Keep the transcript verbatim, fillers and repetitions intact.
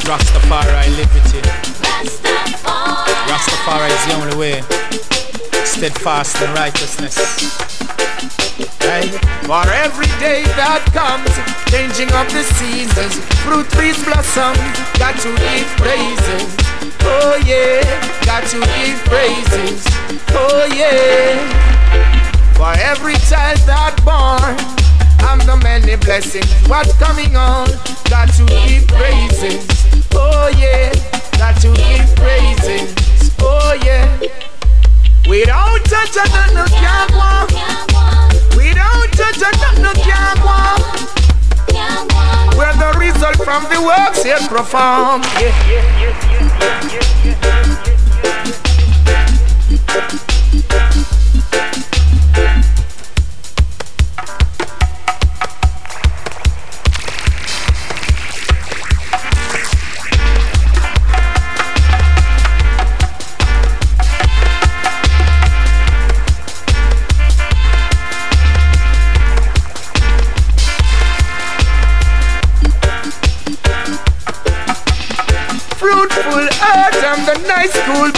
Rastafari liberty. Rastafari is the only way. Steadfast in righteousness. Right? For every day that comes, changing of the seasons, fruit trees blossom, got to give praises. Oh yeah, got to give praises. Oh yeah. For every child that born, and the many blessings what's coming on, got to give praises. Oh yeah, got to give praises. Oh yeah. Without touch a none no can't walk. Without touch a none no can't walk. We're the result from the works here performed. Yeah, yeah, yeah, yeah, yeah, yeah, yeah. Fruitful earth and the nice cool